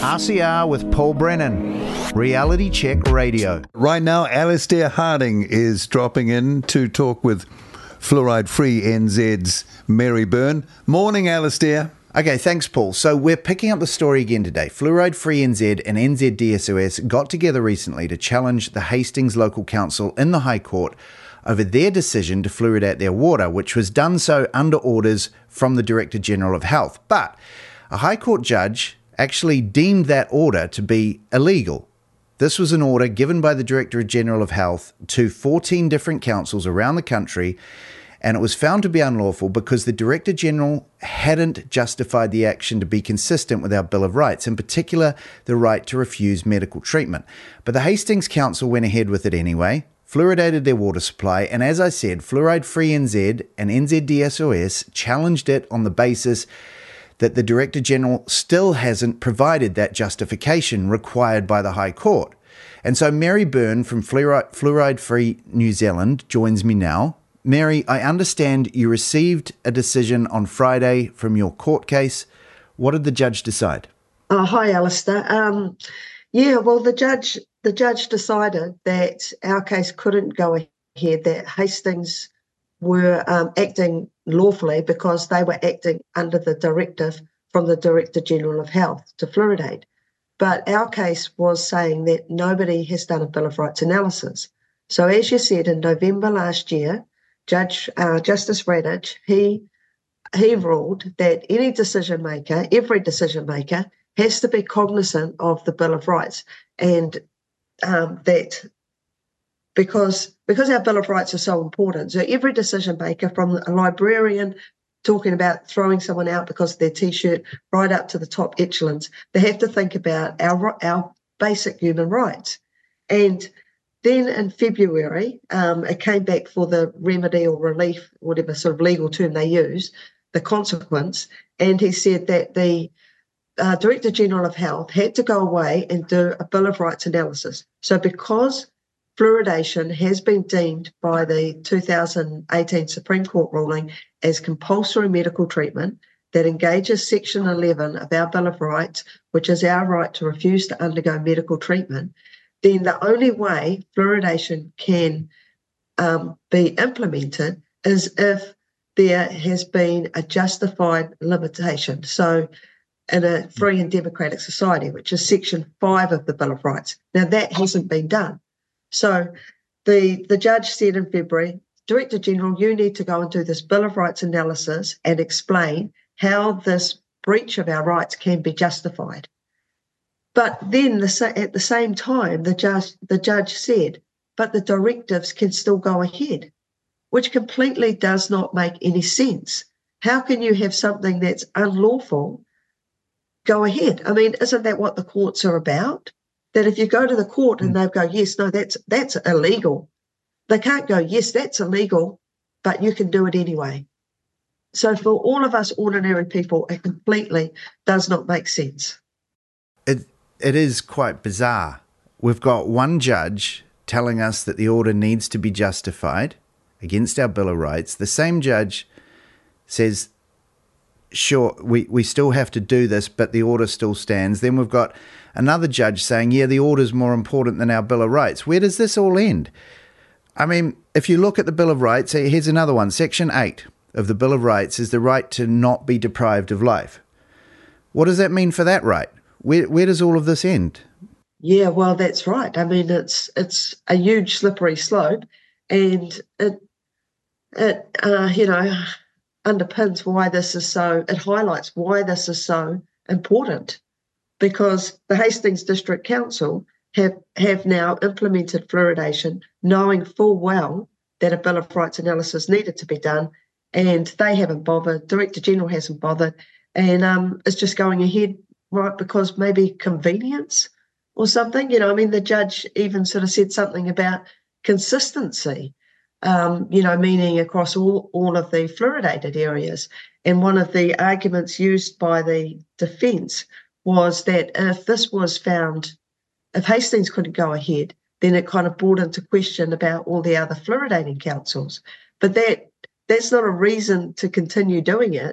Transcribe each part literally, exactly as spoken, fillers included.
R C R with Paul Brennan, Reality Check Radio. Right now, Alistair Harding is dropping in to talk with Fluoride Free N Z's Mary Byrne. Morning, Alistair. Okay, thanks, Paul. So we're picking up the story again today. Fluoride Free N Z and N Z D S O S got together recently to challenge the Hastings Local Council in the High Court over their decision to fluoridate their water, which was done so under orders from the Director General of Health. But a High Court judge actually deemed that order to be illegal. This was an order given by the Director General of Health to fourteen different councils around the country, and it was found to be unlawful because the Director General hadn't justified the action to be consistent with our Bill of Rights, in particular the right to refuse medical treatment. But the Hastings Council went ahead with it anyway, fluoridated their water supply, and as I said, Fluoride Free N Z and N Z D S O S challenged it on the basis that the Director General still hasn't provided that justification required by the High Court. And so Mary Byrne from Fluoride, Fluoride Free New Zealand joins me now. Mary, I understand you received a decision on Friday from your court case. What did the judge decide? Oh, hi, Alistair. Um, yeah, well, the judge the judge decided that our case couldn't go ahead, that Hastings were um, acting lawfully because they were acting under the directive from the Director General of Health to fluoridate. But our case was saying that nobody has done a Bill of Rights analysis. So as you said, in November last year, Judge uh, Justice Radich, he he ruled that any decision maker, every decision maker, has to be cognizant of the Bill of Rights, and um, that because because our Bill of Rights are so important, so every decision maker, from a librarian talking about throwing someone out because of their T-shirt, right up to the top echelons, they have to think about our our basic human rights. And then in February, um, it came back for the remedy or relief, whatever sort of legal term they use, the consequence, and he said that the uh, Director General of Health had to go away and do a Bill of Rights analysis. So because fluoridation has been deemed by the two thousand eighteen Supreme Court ruling as compulsory medical treatment that engages Section eleven of our Bill of Rights, which is our right to refuse to undergo medical treatment, then the only way fluoridation can um, be implemented is if there has been a justified limitation. So in a free and democratic society, which is Section five of the Bill of Rights. Now, that hasn't been done. So the, the judge said in February, Director General, you need to go and do this Bill of Rights analysis and explain how this breach of our rights can be justified. But then the, at the same time, the judge, the judge said, but the directives can still go ahead, which completely does not make any sense. How can you have something that's unlawful go ahead? I mean, isn't that what the courts are about? That if you go to the court and they go, yes, no, that's that's illegal. They can't go, yes, that's illegal, but you can do it anyway. So for all of us ordinary people, it completely does not make sense. It It is quite bizarre. We've got one judge telling us that the order needs to be justified against our Bill of Rights. The same judge says, sure, we, we still have to do this, but the order still stands. Then we've got another judge saying, yeah, the order's more important than our Bill of Rights. Where does this all end? I mean, if you look at the Bill of Rights, here's another one. Section eight of the Bill of Rights is the right to not be deprived of life. What does that mean for that right? Where where does all of this end? Yeah, well, that's right. I mean, it's it's a huge slippery slope, and it it uh, you know underpins why this is so. It highlights why this is so important, because the Hastings District Council have have now implemented fluoridation, knowing full well that a Bill of Rights analysis needed to be done, and they haven't bothered. Director General hasn't bothered, and um, it's just going ahead. Right, because maybe convenience or something. You know, I mean, the judge even sort of said something about consistency, um, you know, meaning across all, all of the fluoridated areas. And one of the arguments used by the defence was that if this was found, if Hastings couldn't go ahead, then it kind of brought into question about all the other fluoridating councils. But that that's not a reason to continue doing it.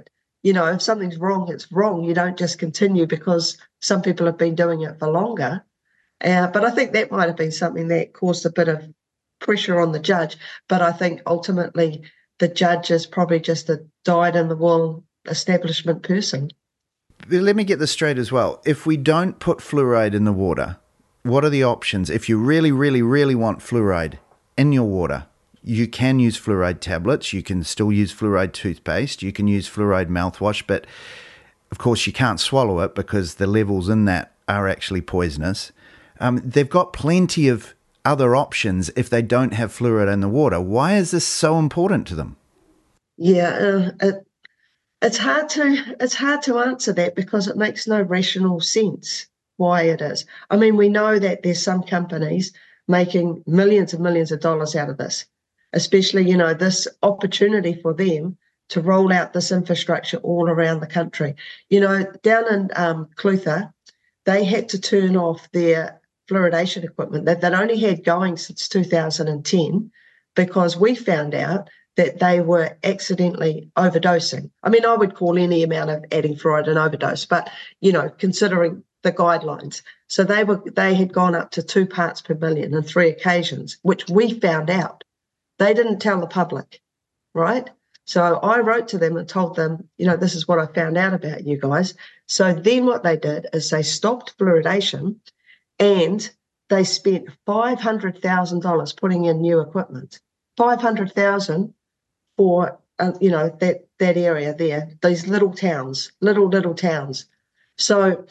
you know, if something's wrong, it's wrong. You don't just continue because some people have been doing it for longer. Uh, but I think that might have been something that caused a bit of pressure on the judge. But I think ultimately the judge is probably just a dyed-in-the-wool establishment person. Let me get this straight as well. If we don't put fluoride in the water, what are the options? If you really, really, really want fluoride in your water, you can use fluoride tablets. You can still use fluoride toothpaste. You can use fluoride mouthwash. But, of course, you can't swallow it because the levels in that are actually poisonous. Um, they've got plenty of other options if they don't have fluoride in the water. Why is this so important to them? Yeah, uh, it, it's hard to it's hard to answer that because it makes no rational sense why it is. I mean, we know that there's some companies making millions and millions of dollars out of this, especially, you know, this opportunity for them to roll out this infrastructure all around the country. You know, down in um, Clutha, they had to turn off their fluoridation equipment that they'd only had going since two thousand ten because we found out that they were accidentally overdosing. I mean, I would call any amount of adding fluoride an overdose, but, you know, considering the guidelines. So they were they had gone up to two parts per million on three occasions, which we found out. They didn't tell the public, right? So I wrote to them and told them, you know, this is what I found out about you guys. So then what they did is they stopped fluoridation and they spent five hundred thousand dollars putting in new equipment. five hundred thousand dollars for, uh, you know, that, that area there, these little towns, little, little towns. So,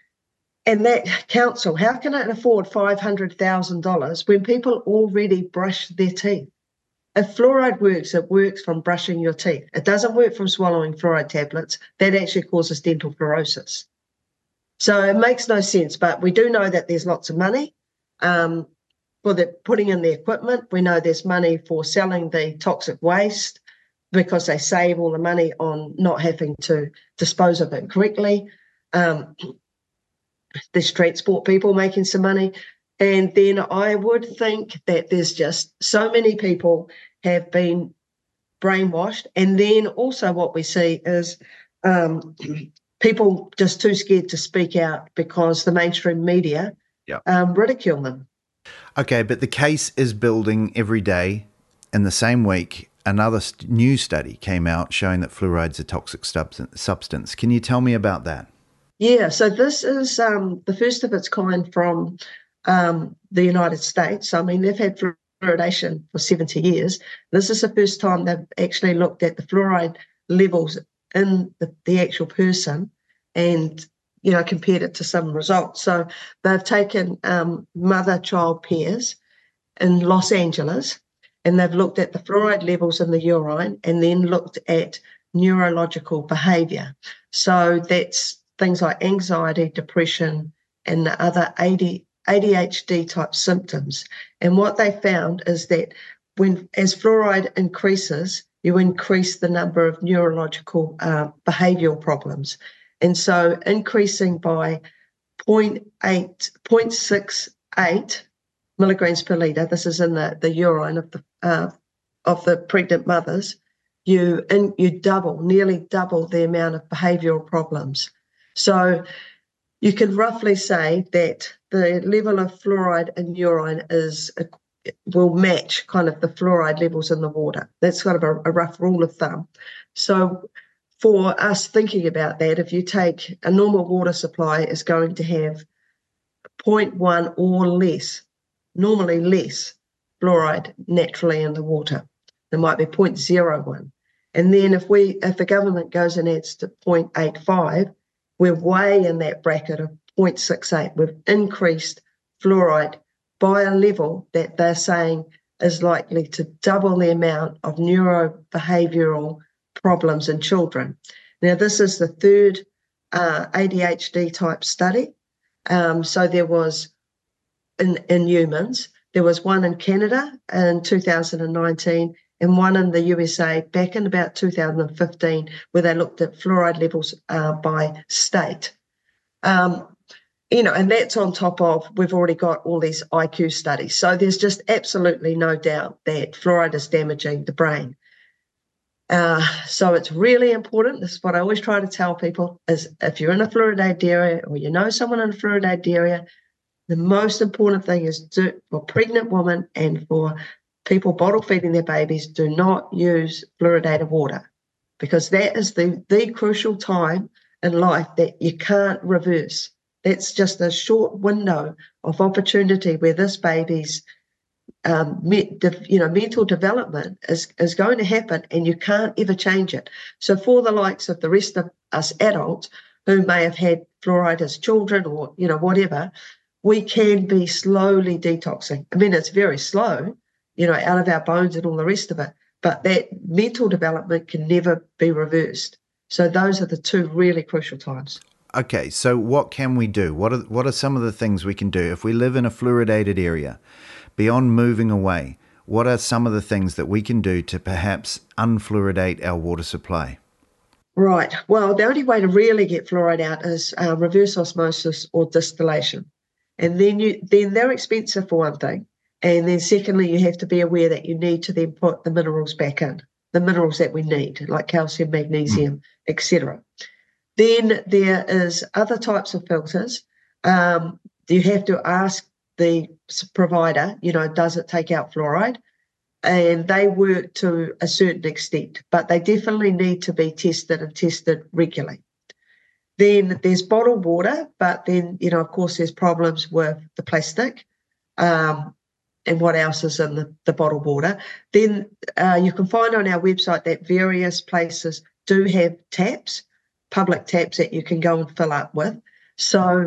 and that council, how can it afford five hundred thousand dollars when people already brush their teeth? If fluoride works, it works from brushing your teeth. It doesn't work from swallowing fluoride tablets. That actually causes dental fluorosis. So it makes no sense, but we do know that there's lots of money um, for the putting in the equipment. We know there's money for selling the toxic waste because they save all the money on not having to dispose of it correctly. Um, there's transport people making some money. And then I would think that there's just so many people have been brainwashed. And then also what we see is um, people just too scared to speak out because the mainstream media yep. um, ridicule them. Okay, but the case is building every day. In the same week, another st- new study came out showing that fluoride's a toxic substance. Can you tell me about that? Yeah, so this is um, the first of its kind from um, the United States. I mean, they've had fluoridation for seventy years. This is the first time they've actually looked at the fluoride levels in the, the actual person and, you know, compared it to some results. So they've taken um, mother-child pairs in Los Angeles and they've looked at the fluoride levels in the urine and then looked at neurological behaviour. So that's things like anxiety, depression, and the other A D H D type symptoms. And what they found is that when as fluoride increases, you increase the number of neurological uh, behavioural problems. And so increasing by zero point eight, zero point six eight milligrams per litre, this is in the, the urine of the uh, of the pregnant mothers, you and you double, nearly double the amount of behavioural problems. So you can roughly say that the level of fluoride in urine is will match kind of the fluoride levels in the water. That's kind of a, a rough rule of thumb. So for us thinking about that, if you take a normal water supply is going to have zero point one or less, normally less fluoride naturally in the water. There might be zero point zero one. And then if we if the government goes and adds to zero point eight five, we're way in that bracket of zero point six eight. We've increased fluoride by a level that they're saying is likely to double the amount of neurobehavioural problems in children. Now, this is the third uh, A D H D type study. Um, so there was, in, in humans, there was one in Canada in two thousand nineteen and one in the U S A back in about two thousand fifteen, where they looked at fluoride levels uh, by state. Um, you know, and that's on top of, we've already got all these I Q studies. So there's just absolutely no doubt that fluoride is damaging the brain. Uh, so it's really important. This is what I always try to tell people, is if you're in a fluoridated area or you know someone in a fluoridated area, the most important thing is do, for pregnant women and for people bottle feeding their babies, do not use fluoridated water, because that is the, the crucial time in life that you can't reverse. That's just a short window of opportunity where this baby's um, me, de, you know, mental development is, is going to happen, and you can't ever change it. So for the likes of the rest of us adults who may have had fluoride as children or, you know, whatever, we can be slowly detoxing. I mean, it's very slow, you know, out of our bones and all the rest of it, but that mental development can never be reversed. So those are the two really crucial times. Okay, so what can we do? What are what are some of the things we can do if we live in a fluoridated area? Beyond moving away, what are some of the things that we can do to perhaps unfluoridate our water supply? Right. Well, the only way to really get fluoride out is uh, reverse osmosis or distillation. And then you then they're expensive for one thing. And then secondly, you have to be aware that you need to then put the minerals back in, the minerals that we need, like calcium, magnesium, mm. et cetera. Then there is other types of filters. Um, you have to ask the provider, you know, does it take out fluoride? And they work to a certain extent, but they definitely need to be tested and tested regularly. Then there's bottled water, but then, you know, of course, there's problems with the plastic um, and what else is in the, the bottled water. Then uh, you can find on our website that various places do have taps, public taps that you can go and fill up with. So,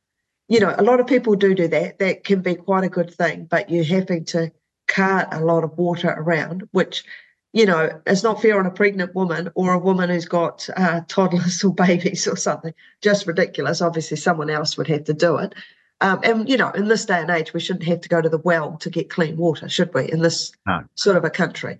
you know, a lot of people do do that. That can be quite a good thing, but you're having to cart a lot of water around, which, you know, is not fair on a pregnant woman or a woman who's got uh, toddlers or babies or something. Just ridiculous. Obviously, someone else would have to do it. Um, and, you know, in this day and age, we shouldn't have to go to the well to get clean water, should we, in this no. sort of a country?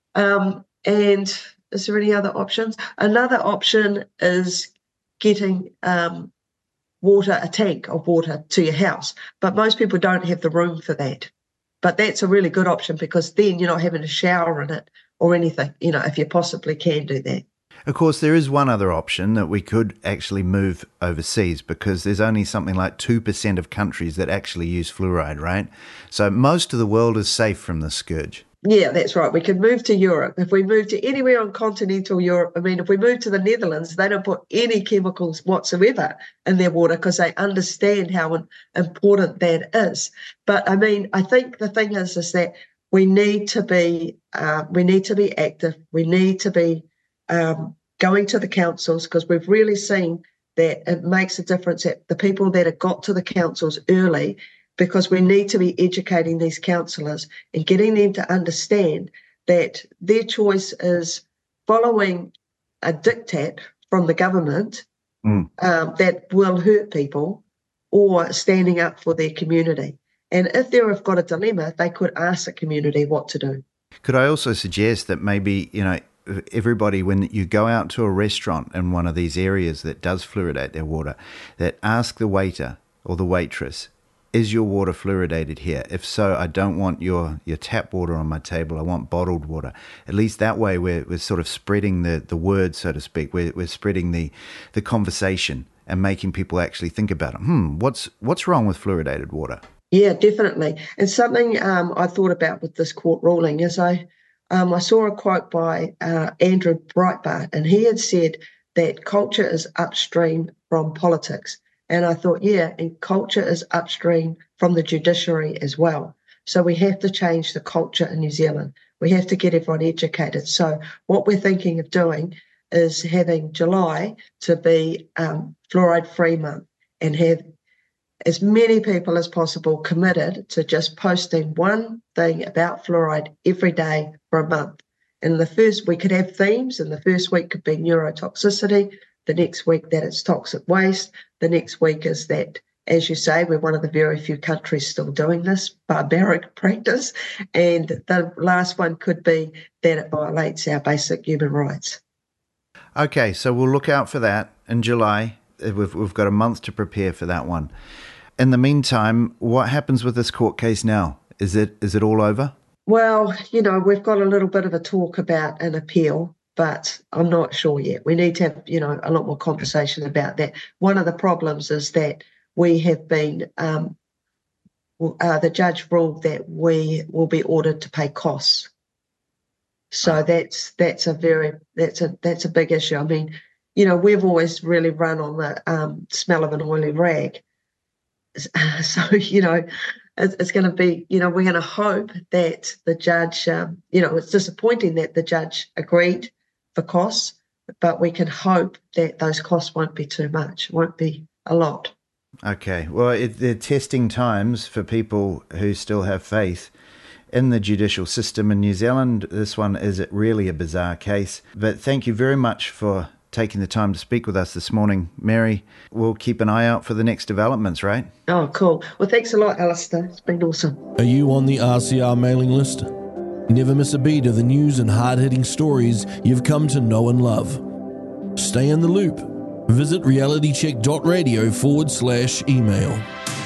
Um, and is there any other options? Another option is getting um, water, a tank of water to your house. But most people don't have the room for that. But that's a really good option, because then you're not having to shower in it or anything, you know, if you possibly can do that. Of course, there is one other option that we could actually move overseas, because there's only something like two percent of countries that actually use fluoride, right? So most of the world is safe from this scourge. Yeah, that's right. We can move to Europe. If we move to anywhere on continental Europe, I mean, if we move to the Netherlands, they don't put any chemicals whatsoever in their water because they understand how important that is. But I mean, I think the thing is, is that we need to be, uh, we need to be active. We need to be um, going to the councils, because we've really seen that it makes a difference that the people that have got to the councils early, because we need to be educating these councillors and getting them to understand that their choice is following a diktat from the government mm. um, that will hurt people, or standing up for their community. And if they have got a dilemma, they could ask the community what to do. Could I also suggest that maybe, you know, everybody, when you go out to a restaurant in one of these areas that does fluoridate their water, that ask the waiter or the waitress, is your water fluoridated here? If so, I don't want your, your tap water on my table. I want bottled water. At least that way we're, we're sort of spreading the, the word, so to speak. We're, we're spreading the, the conversation and making people actually think about it. Hmm, what's, what's wrong with fluoridated water? Yeah, definitely. And something um, I thought about with this court ruling is I, um, I saw a quote by uh, Andrew Breitbart, and he had said that culture is upstream from politics. And I thought, yeah, and culture is upstream from the judiciary as well. So we have to change the culture in New Zealand. We have to get everyone educated. So what we're thinking of doing is having July to be um, fluoride-free month, and have as many people as possible committed to just posting one thing about fluoride every day for a month. And the first, we could have themes, and the first week could be neurotoxicity, the next week that it's toxic waste, the next week is that, as you say, we're one of the very few countries still doing this barbaric practice, and the last one could be that it violates our basic human rights. Okay, so we'll look out for that in July. We've, we've got a month to prepare for that one. In the meantime, what happens with this court case now? Is it is it all over? Well, you know, we've got a little bit of a talk about an appeal, but I'm not sure yet. We need to have, you know, a lot more conversation about that. One of the problems is that we have been, um, uh, the judge ruled that we will be ordered to pay costs. So that's that's a very that's a that's a big issue. I mean, you know, we've always really run on the um, smell of an oily rag. So, you know, it's, it's going to be, you know, we're going to hope that the judge, um, you know, it's disappointing that the judge agreed for costs, but we can hope that those costs won't be too much, won't be a lot. Okay. Well, it, they're testing times for people who still have faith in the judicial system in New Zealand. This one is really a bizarre case. But thank you very much for taking the time to speak with us this morning, Mary. We'll keep an eye out for the next developments, right? Oh, cool. Well, thanks a lot, Alistair. It's been awesome. Are you on the R C R mailing list? Never miss a beat of the news and hard-hitting stories you've come to know and love. Stay in the loop. Visit realitycheck.radio forward slash email.